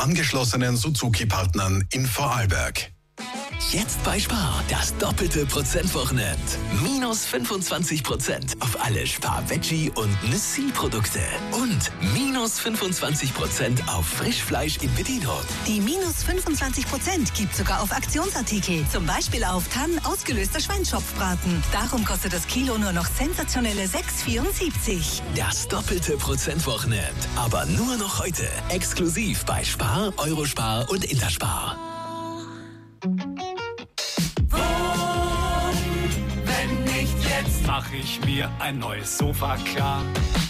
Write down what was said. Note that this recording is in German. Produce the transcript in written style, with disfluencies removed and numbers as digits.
angeschlossenen Suzuki-Partnern in Vorarlberg. Jetzt bei Spar, das doppelte Prozentwochenend. Minus 25% auf alle Spar-Veggie- und Nüssi-Produkte. Und minus 25% auf Frischfleisch in Bedienung. Die minus 25% gibt sogar auf Aktionsartikel. Zum Beispiel auf Cannes ausgelöster Schweinsschopfbraten. Darum kostet das Kilo nur noch sensationelle 6,74. Das doppelte Prozentwochenend. Aber nur noch heute. Exklusiv bei Spar, Eurospar und Interspar. Wenn nicht jetzt, mach ich mir ein neues Sofa klar.